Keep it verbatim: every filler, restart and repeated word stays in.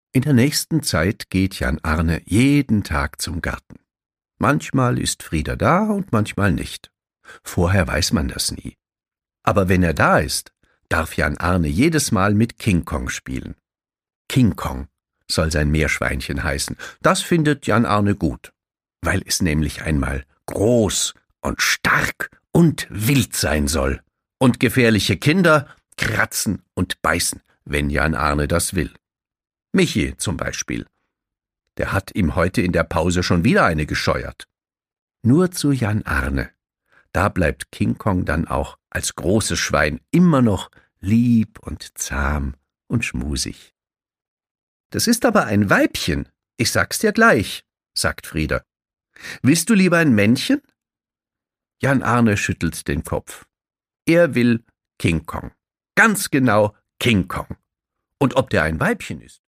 In der nächsten Zeit geht Jan Arne jeden Tag zum Garten. Manchmal ist Frieder da und manchmal nicht. Vorher weiß man das nie. Aber wenn er da ist, darf Jan Arne jedes Mal mit King Kong spielen. King Kong soll sein Meerschweinchen heißen. Das findet Jan Arne gut, weil es nämlich einmal groß und stark und wild sein soll. Und gefährliche Kinder kratzen und beißen, wenn Jan Arne das will. Michi zum Beispiel. Der hat ihm heute in der Pause schon wieder eine gescheuert. Nur zu Jan Arne. Da bleibt King Kong dann auch als großes Schwein immer noch lieb und zahm und schmusig. »Das ist aber ein Weibchen, ich sag's dir gleich«, sagt Frieder. »Willst du lieber ein Männchen?« Jan Arne schüttelt den Kopf. Er will King Kong. Ganz genau King Kong. Und ob der ein Weibchen ist,